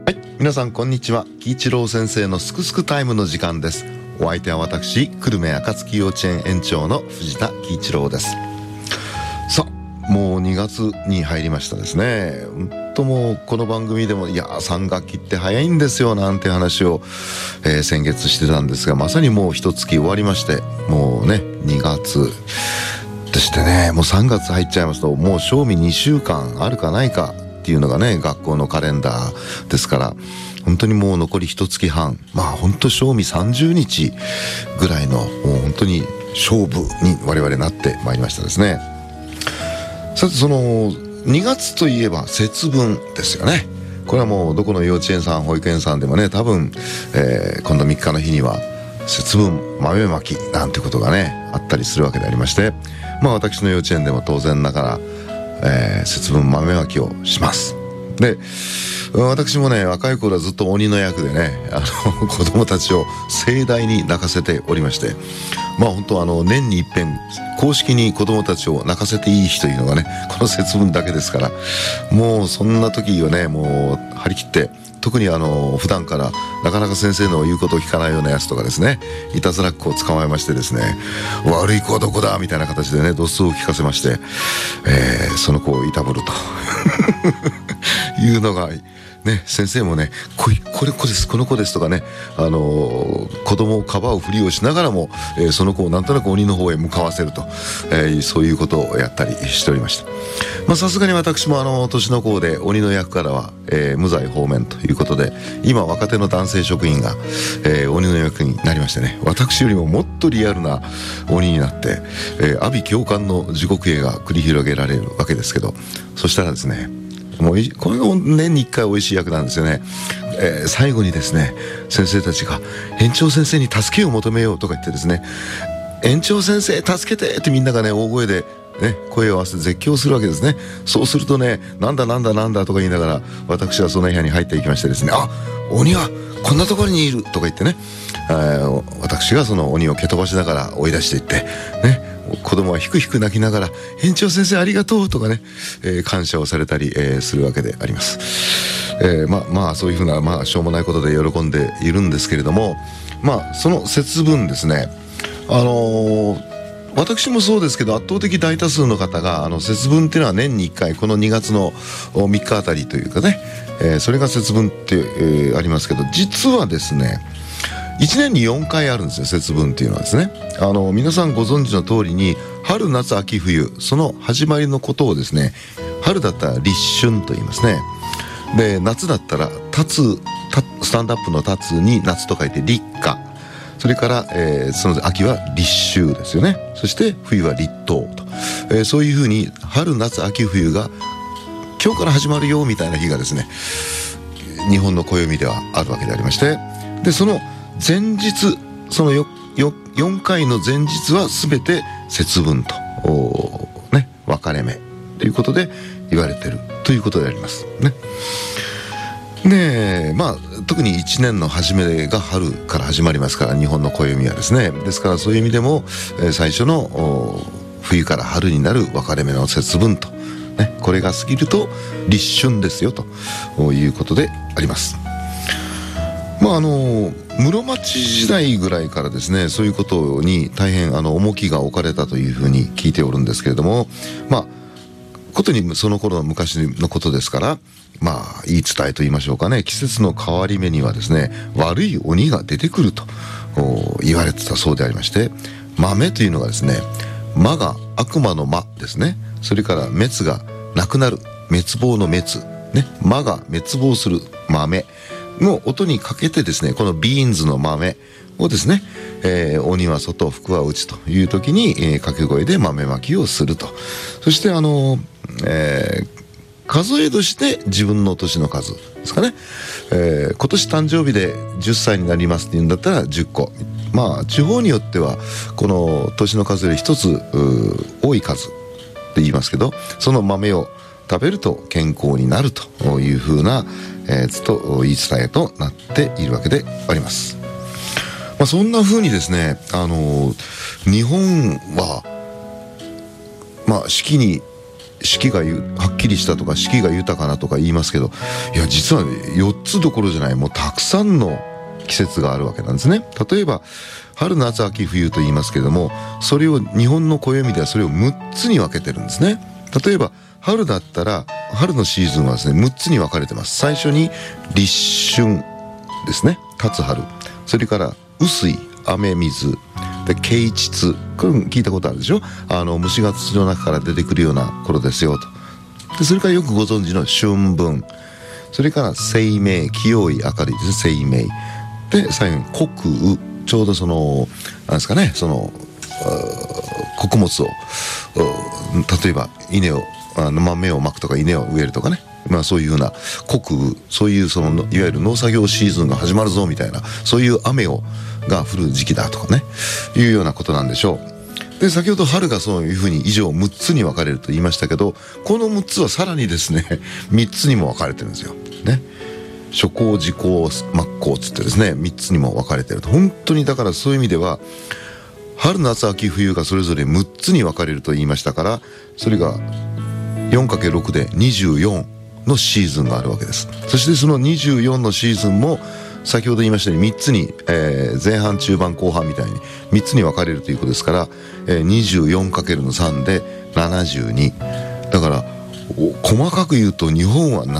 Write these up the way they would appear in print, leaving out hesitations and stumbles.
はい、皆さんこんにちは。喜一郎先生のすくすくタイムの時間です。お相手は私、久留米暁幼稚園園長の藤田喜一郎です。さあ、もう2月に入りましたですね。もうこの番組でも3学期って早いんですよなんて話を、先月してたんですが、まさにもう一月終わりまして、もうね2月でしてね、もう3月入っちゃいますと、もう賞味2週間あるかないかっていうのがね、学校のカレンダーですから、本当にもう残り1月半、本当賞味30日ぐらいのもう本当に勝負に我々なってまいりましたですね。さて、その2月といえば節分ですよね。これはもうどこの幼稚園さん保育園さんでもね、多分、今度3日の日には節分豆まきなんてことがねあったりするわけでありまして、私の幼稚園でも当然ながら、節分豆まきをします。で、私もね若い頃はずっと鬼の役でね、子供たちを盛大に泣かせておりまして、本当年に一遍公式に子供たちを泣かせていい日というのがね、この節分だけですから、もうそんな時はね、もう張り切って、特に普段からなかなか先生の言うことを聞かないようなやつとかですね、いたずらっ子を捕まえましてですね、悪い子はどこだみたいな形でね、ドスを聞かせまして、その子をいたぶるというのがね、先生もね、この子ですとかね、子供をかばうふりをしながらも、その子をなんとなく鬼の方へ向かわせると、そういうことをやったりしておりました。さすがに私も年の子で鬼の役からは、無罪放免ということで、今若手の男性職員が、鬼の役になりましてね、私よりももっとリアルな鬼になって、阿鼻叫喚の地獄絵が繰り広げられるわけですけど、そしたらですね、もうこれが年に1回美味しい役なんですよね。最後にですね、先生たちが園長先生に助けを求めようとか言ってですね、園長先生助けてってみんながね大声でね、声を合わせて絶叫するわけですね。そうするとね、なんだとか言いながら、私はその部屋に入っていきましてですね、鬼はこんなところにいるとか言ってね、私がその鬼を蹴飛ばしながら追い出していってね、子供はひくひく泣きながら園長先生ありがとうとかね、感謝をされたり、するわけであります。そういうふうな、しょうもないことで喜んでいるんですけれども、その節分ですね、私もそうですけど、圧倒的大多数の方が節分っていうのは年に1回、この2月の3日あたりというかね、それが節分って、ありますけど、実はですね1年に4回あるんですよ、節分っていうのはですね。皆さんご存知の通りに、春夏秋冬、その始まりのことをですね、春だったら立春と言いますね。で、夏だったらスタンドアップの立つに夏と書いて立夏、それから、その秋は立秋ですよね。そして冬は立冬と、そういうふうに春夏秋冬が今日から始まるよみたいな日がですね、日本の暦ではあるわけでありまして、でその前日、その4回の前日は全て節分と分かれ目ということで言われているということでありますね。で、特に1年の初めが春から始まりますから、日本の暦はですね。ですからそういう意味でも、最初の冬から春になる分かれ目の節分と、これが過ぎると立春ですよということであります。室町時代ぐらいからですね、そういうことに大変重きが置かれたというふうに聞いておるんですけれども、ことにその頃の昔のことですから、言い伝えと言いましょうかね、季節の変わり目にはですね、悪い鬼が出てくると言われてたそうでありまして、豆というのがですね、魔が悪魔の魔ですね、それから滅がなくなる、滅亡の滅ね、魔が滅亡する豆の音にかけてですね、このビーンズの豆をですね、鬼は外福は内という時に、掛け声で豆まきをすると。そして数え年で自分の年の数ですかね、今年誕生日で10歳になりますっていうんだったら10個、地方によってはこの年の数より一つ多い数って言いますけど、その豆を食べると健康になるというふうな、言い伝えとなっているわけであります。そんなふうにですね、日本は四季に四季がはっきりしたとか四季が豊かなとか言いますけど、いや実は4つどころじゃない、もうたくさんの季節があるわけなんですね。例えば春夏秋冬と言いますけども、それを日本の暦ではそれを6つに分けてるんですね。例えば春だったら春のシーズンはですね6つに分かれてます。最初に立春ですね、立春、それから雨水、雨水で啓蟄、これ聞いたことあるでしょ。虫が土の中から出てくるような頃ですよと。でそれからよくご存知の春分、それから清明、清い明るいです清明で、最後に穀雨、ちょうどそのなんですかね、その穀物を例えば稲を豆をまくとか稲を植えるとかね、そういうような穀雨、そういうそのいわゆる農作業シーズンが始まるぞみたいな、そういう雨が降る時期だとかね、いうようなことなんでしょう。で先ほど春がそういうふうに以上6つに分かれると言いましたけど、この6つはさらにですね3つにも分かれてるんですよね。初夏、時候、末候つってですね3つにも分かれてると。本当にだからそういう意味では春夏秋冬がそれぞれ6つに分かれると言いましたから、それが 4×6 で24のシーズンがあるわけです。そしてその24のシーズンも先ほど言いましたように3つに、前半中盤後半みたいに3つに分かれるということですから、24×3 で72だから、細かく言うと日本は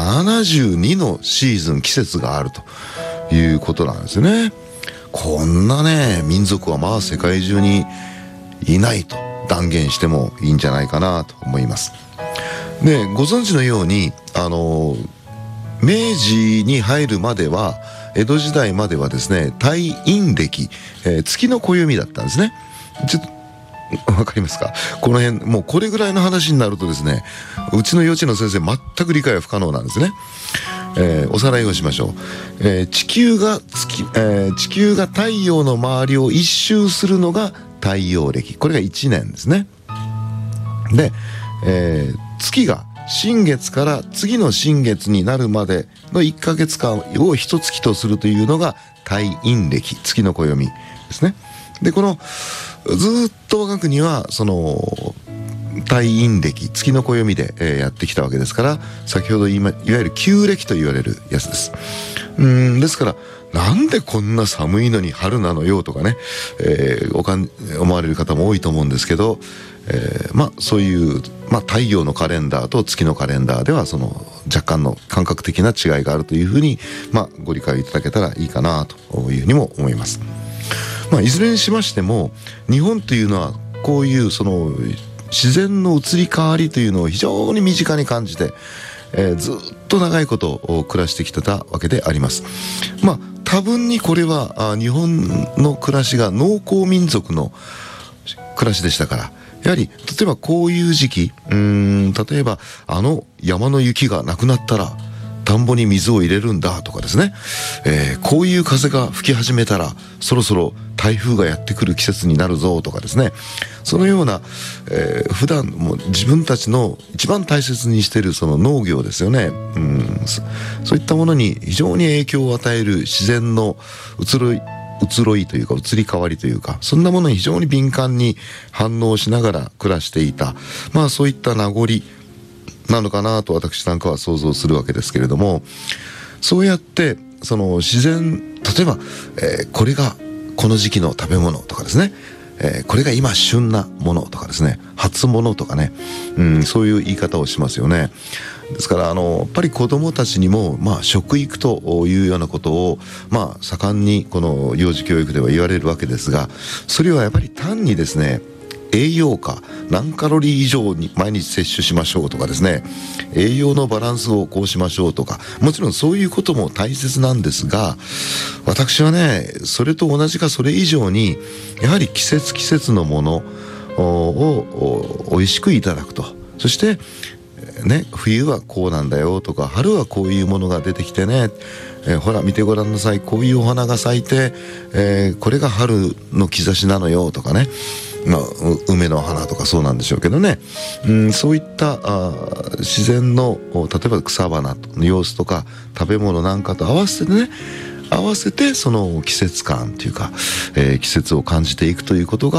72のシーズン、季節があるということなんですよね。こんなね民族は世界中にいないと断言してもいいんじゃないかなと思います。でご存知のように明治に入るまでは、江戸時代まではですね太陰暦、月の暦だったんですね。ちょっとわかりますか？この辺もうこれぐらいの話になるとですね、うちの幼稚園の先生全く理解は不可能なんですね。おさらいをしましょう。地球が太陽の周りを一周するのが太陽暦、これが1年ですね。で、月が新月から次の新月になるまでの1ヶ月間を一月とするというのが太陰暦、月の暦ですね。でこのずっと我が国はその太陰暦、月の暦で、やってきたわけですから、先ほどいわゆる旧暦と言われるやつです。ですからなんでこんな寒いのに春なのよとかね、思われる方も多いと思うんですけど、そういう、太陽のカレンダーと月のカレンダーではその若干の感覚的な違いがあるというふうに、ご理解いただけたらいいかなというふうにも思います。いずれにしましても日本というのはこういうその自然の移り変わりというのを非常に身近に感じて、ずっと長いこと暮らしてきてたわけであります。多分にこれは日本の暮らしが農耕民族の暮らしでしたから、やはり例えばこういう時期、例えば山の雪がなくなったら田んぼに水を入れるんだとかですね、こういう風が吹き始めたらそろそろ台風がやってくる季節になるぞとかですね、そのような、普段も自分たちの一番大切にしているその農業ですよね、そういったものに非常に影響を与える自然の移ろいというか移り変わりというか、そんなものに非常に敏感に反応しながら暮らしていた、そういった名残なのかなと私なんかは想像するわけですけれども、そうやってその自然、例えば、これがこの時期の食べ物とかですね、これが今旬なものとかですね、初物とかね、そういう言い方をしますよね。ですからやっぱり子どもたちにも食育というようなことを盛んにこの幼児教育では言われるわけですが、それはやっぱり単にですね栄養価何カロリー以上に毎日摂取しましょうとかですね、栄養のバランスをこうしましょうとか、もちろんそういうことも大切なんですが、私はねそれと同じかそれ以上にやはり季節季節のものを美味しくいただくと、そして冬はこうなんだよとか、春はこういうものが出てきてね、ほら見てごらんなさい、こういうお花が咲いて、これが春の兆しなのよとかね、梅の花とかそうなんでしょうけどね、そういった自然の例えば草花の様子とか食べ物なんかと合わせてその季節感というか、季節を感じていくということが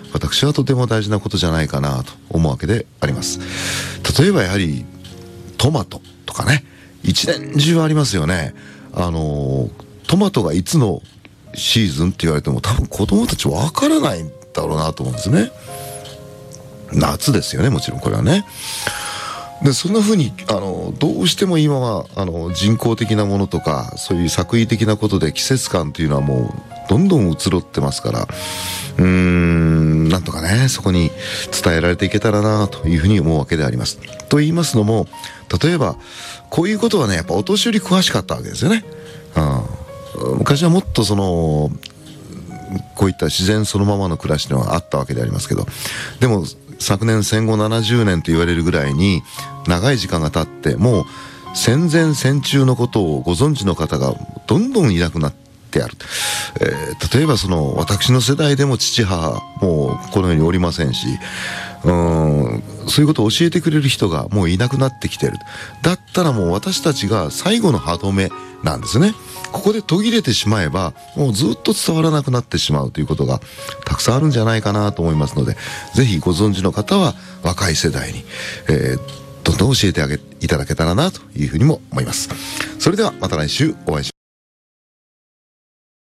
私はとても大事なことじゃないかなと思うわけであります。例えばやはりトマトとかね、一年中ありますよね。トマトがいつのシーズンって言われても多分子供たちわからないんだろうなと思うんですね。夏ですよね、もちろんこれはね。でそんな風にどうしても今は人工的なものとかそういう作為的なことで季節感というのはもうどんどん移ろってますから、なんとかねそこに伝えられていけたらなというふうに思うわけであります。と言いますのも、例えばこういうことはねやっぱお年寄り詳しかったわけですよね。昔はもっとこういった自然そのままの暮らしというのがあったわけでありますけど、でも昨年戦後70年と言われるぐらいに長い時間が経ってもう戦前戦中のことをご存知の方がどんどんいなくなってある。例えば私の世代でも父母もうこの世におりませんし、そういうことを教えてくれる人がもういなくなってきてる。だったらもう私たちが最後の歯止めなんですね。ここで途切れてしまえばもうずっと伝わらなくなってしまうということがたくさんあるんじゃないかなと思いますので、ぜひご存知の方は若い世代に、どんどん教えていただけたらなというふうにも思います。それではまた来週お会いしましょう。